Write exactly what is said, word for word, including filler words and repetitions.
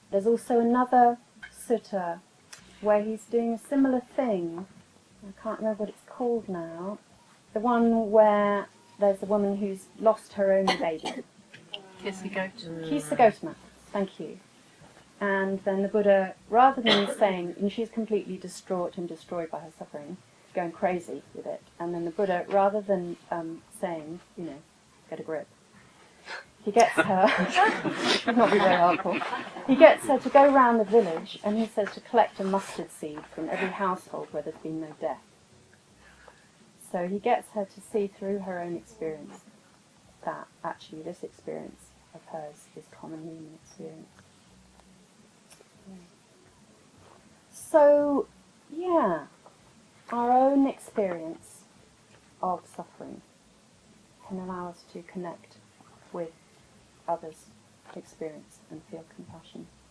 there's also another sutta where he's doing a similar thing. I can't remember what it's called now. The one where there's a woman who's lost her only baby. Kissy Gautama. Kisa Gautama, thank you. And then the Buddha, rather than saying, and she's completely distraught and destroyed by her suffering, going crazy with it, and then the Buddha, rather than um, saying, you know, get a grip, he gets her, should not be very helpful, he gets her to go round the village, and he says to collect a mustard seed from every household where there's been no death. So he gets her to see through her own experience that actually this experience of hers is common human experience. So, yeah, our own experience of suffering can allow us to connect with others' experience and feel compassion.